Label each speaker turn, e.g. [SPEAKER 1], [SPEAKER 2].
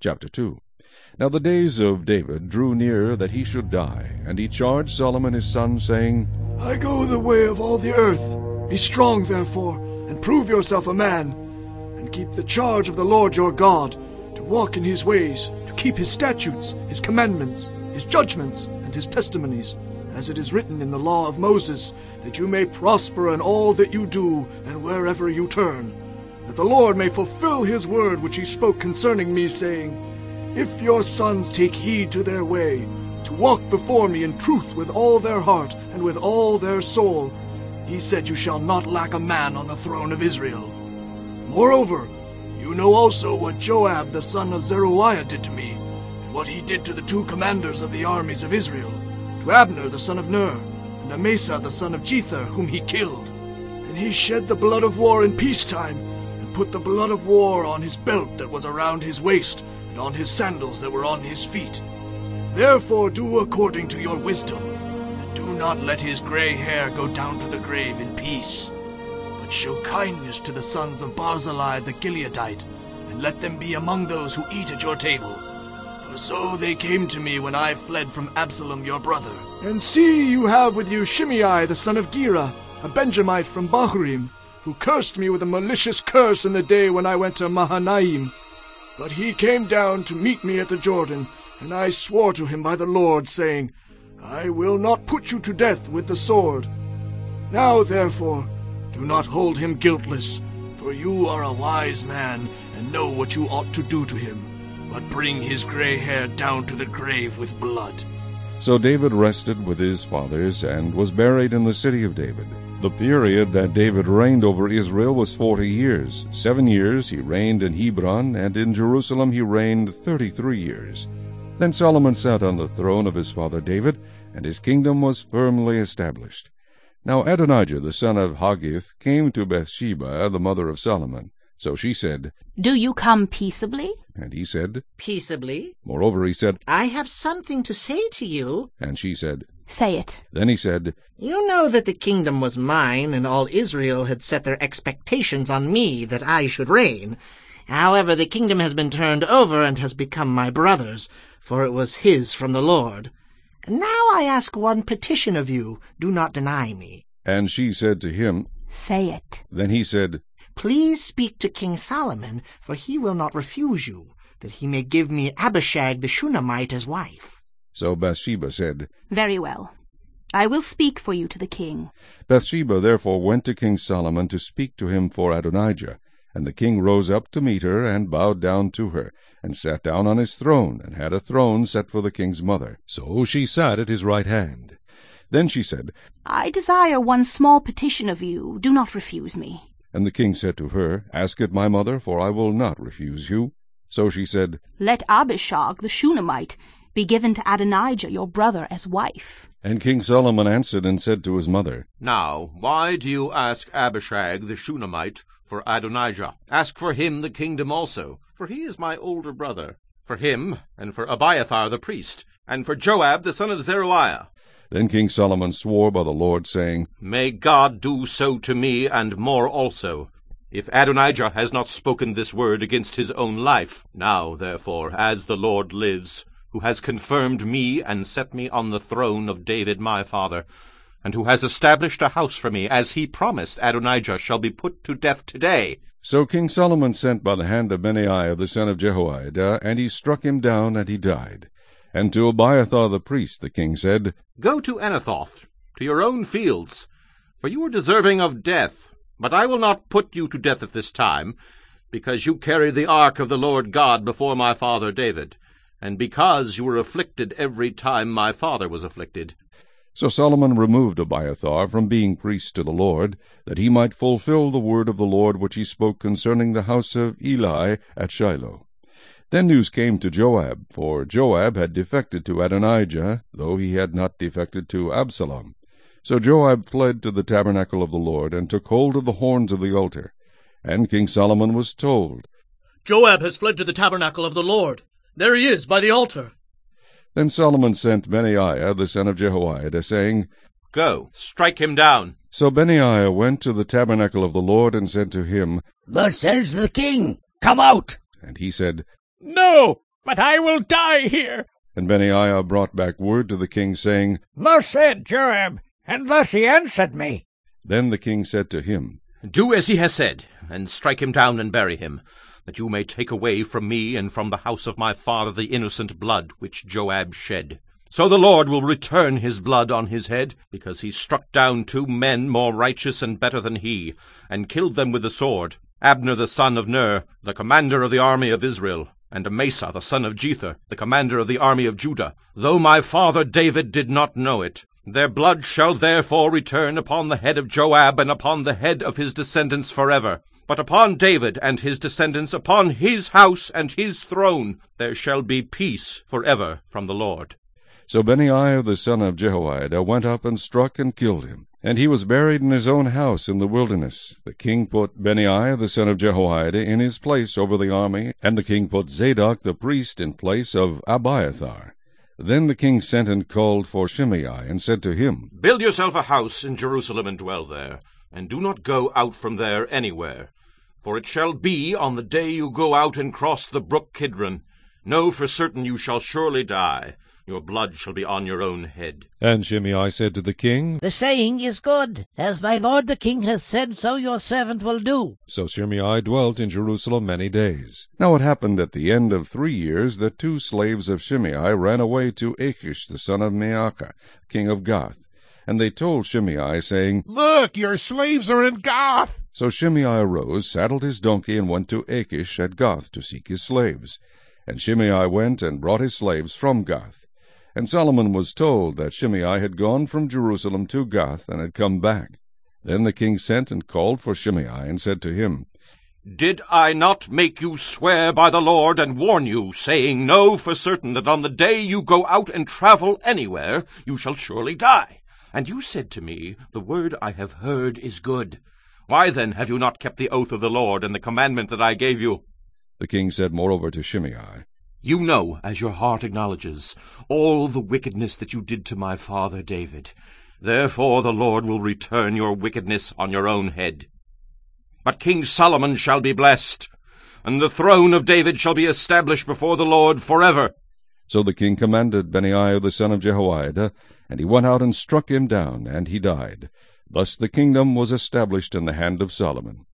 [SPEAKER 1] Chapter 2. Now the days of David drew near that he should die, and he charged Solomon his son, saying,
[SPEAKER 2] I go the way of all the earth. Be strong, therefore, and prove yourself a man, and keep the charge of the Lord your God, to walk in his ways, to keep his statutes, his commandments, his judgments, and his testimonies, as it is written in the law of Moses, that you may prosper in all that you do, and wherever you turn, that the Lord may fulfill his word which he spoke concerning me, saying, If your sons take heed to their way, to walk before me in truth with all their heart and with all their soul, he said, you shall not lack a man on the throne of Israel. Moreover, you know also what Joab the son of Zeruiah did to me, and what he did to the 2 commanders of the armies of Israel, to Abner the son of Ner, and Amasa the son of Jether, whom he killed. And he shed the blood of war in peacetime, and put the blood of war on his belt that was around his waist, and on his sandals that were on his feet. Therefore do according to your wisdom, and do not let his gray hair go down to the grave in peace, but show kindness to the sons of Barzillai the Gileadite, and let them be among those who eat at your table. For so they came to me when I fled from Absalom your brother. And see, you have with you Shimei the son of Gera, a Benjamite from Bahurim, who cursed me with a malicious curse in the day when I went to Mahanaim. But he came down to meet me at the Jordan, and I swore to him by the Lord, saying, I will not put you to death with the sword. Now, therefore, do not hold him guiltless, for you are a wise man, and know what you ought to do to him, but bring his gray hair down to the grave with blood.
[SPEAKER 1] So David rested with his fathers, and was buried in the city of David. The period that David reigned over Israel was 40 years. 7 years he reigned in Hebron, and in Jerusalem he reigned 33 years. Then Solomon sat on the throne of his father David, and his kingdom was firmly established. Now Adonijah the son of Haggith came to Bathsheba, the mother of Solomon. So she said,
[SPEAKER 3] Do you come peaceably?
[SPEAKER 1] And he said,
[SPEAKER 4] Peaceably?
[SPEAKER 1] Moreover he said,
[SPEAKER 4] I have something to say to you.
[SPEAKER 1] And she said,
[SPEAKER 3] Say it.
[SPEAKER 1] Then he said,
[SPEAKER 4] You know that the kingdom was mine, and all Israel had set their expectations on me that I should reign. However, the kingdom has been turned over and has become my brother's, for it was his from the Lord. And now I ask one petition of you. Do not deny me.
[SPEAKER 1] And she said to him,
[SPEAKER 3] Say it.
[SPEAKER 1] Then he said,
[SPEAKER 4] Please speak to King Solomon, for he will not refuse you, that he may give me Abishag the Shunammite as wife.
[SPEAKER 1] So Bathsheba said,
[SPEAKER 3] Very well. I will speak for you to the king.
[SPEAKER 1] Bathsheba therefore went to King Solomon to speak to him for Adonijah. And the king rose up to meet her, and bowed down to her, and sat down on his throne, and had a throne set for the king's mother. So she sat at his right hand. Then she said,
[SPEAKER 3] I desire one small petition of you. Do not refuse me.
[SPEAKER 1] And the king said to her, Ask it, my mother, for I will not refuse you. So she said,
[SPEAKER 3] Let Abishag the Shunammite be given to Adonijah your brother as wife.
[SPEAKER 1] And King Solomon answered and said to his mother,
[SPEAKER 5] Now, why do you ask Abishag the Shunammite for Adonijah? Ask for him the kingdom also, for he is my older brother. For him, and for Abiathar the priest, and for Joab the son of Zeruiah.
[SPEAKER 1] Then King Solomon swore by the Lord, saying,
[SPEAKER 5] May God do so to me, and more also, if Adonijah has not spoken this word against his own life. Now, therefore, as the Lord lives, who has confirmed me and set me on the throne of David my father, and who has established a house for me, as he promised, Adonijah shall be put to death today.
[SPEAKER 1] So King Solomon sent by the hand of Benaiah the son of Jehoiada, and he struck him down, and he died. And to Abiathar the priest the king said,
[SPEAKER 5] Go to Anathoth, to your own fields, for you are deserving of death. But I will not put you to death at this time, because you carried the ark of the Lord God before my father David, and because you were afflicted every time my father was afflicted.
[SPEAKER 1] So Solomon removed Abiathar from being priest to the Lord, that he might fulfill the word of the Lord which he spoke concerning the house of Eli at Shiloh. Then news came to Joab, for Joab had defected to Adonijah, though he had not defected to Absalom. So Joab fled to the tabernacle of the Lord, and took hold of the horns of the altar. And King Solomon was told,
[SPEAKER 6] Joab has fled to the tabernacle of the Lord. There he is, by the altar.
[SPEAKER 1] Then Solomon sent Benaiah the son of Jehoiada, saying,
[SPEAKER 5] Go, strike him down.
[SPEAKER 1] So Benaiah went to the tabernacle of the Lord, and said to him,
[SPEAKER 7] Thus says the king, Come out.
[SPEAKER 1] And he said,
[SPEAKER 8] No,
[SPEAKER 7] but I will die here.
[SPEAKER 1] And Benaiah brought back word to the king, saying,
[SPEAKER 7] Thus said Joab, and thus he answered me.
[SPEAKER 1] Then the king said to him,
[SPEAKER 5] Do as he has said, and strike him down and bury him, that you may take away from me and from the house of my father the innocent blood which Joab shed. So the Lord will return his blood on his head, because he struck down 2 men more righteous and better than he, and killed them with the sword, Abner the son of Ner, the commander of the army of Israel, and Amasa the son of Jether, the commander of the army of Judah, though my father David did not know it. Their blood shall therefore return upon the head of Joab, and upon the head of his descendants forever. But upon David and his descendants, upon his house and his throne, there shall be peace forever from the Lord.
[SPEAKER 1] So Benaiah the son of Jehoiada went up and struck and killed him. And he was buried in his own house in the wilderness. The king put Benaiah the son of Jehoiada in his place over the army, and the king put Zadok the priest in place of Abiathar. Then the king sent and called for Shimei, and said to him,
[SPEAKER 5] Build yourself a house in Jerusalem, and dwell there, and do not go out from there anywhere. For it shall be, on the day you go out and cross the brook Kidron, know for certain you shall surely die. Your blood shall be on your own head.
[SPEAKER 1] And Shimei said to the king,
[SPEAKER 8] The saying is good. As my lord the king has said, so your servant will do.
[SPEAKER 1] So Shimei dwelt in Jerusalem many days. Now it happened at the end of 3 years that 2 slaves of Shimei ran away to Achish the son of Maacah, king of Gath. And they told Shimei, saying,
[SPEAKER 9] Look, your slaves are in Gath.
[SPEAKER 1] So Shimei arose, saddled his donkey, and went to Achish at Gath to seek his slaves. And Shimei went and brought his slaves from Gath. And Solomon was told that Shimei had gone from Jerusalem to Gath, and had come back. Then the king sent and called for Shimei, and said to him,
[SPEAKER 5] Did I not make you swear by the Lord, and warn you, saying, Know for certain that on the day you go out and travel anywhere, you shall surely die? And you said to me, The word I have heard is good. Why then have you not kept the oath of the Lord, and the commandment that I gave you?
[SPEAKER 1] The king said moreover to Shimei,
[SPEAKER 5] You know, as your heart acknowledges, all the wickedness that you did to my father David. Therefore the Lord will return your wickedness on your own head. But King Solomon shall be blessed, and the throne of David shall be established before the Lord forever.
[SPEAKER 1] So the king commanded Benaiah the son of Jehoiada, and he went out and struck him down, and he died. Thus the kingdom was established in the hand of Solomon.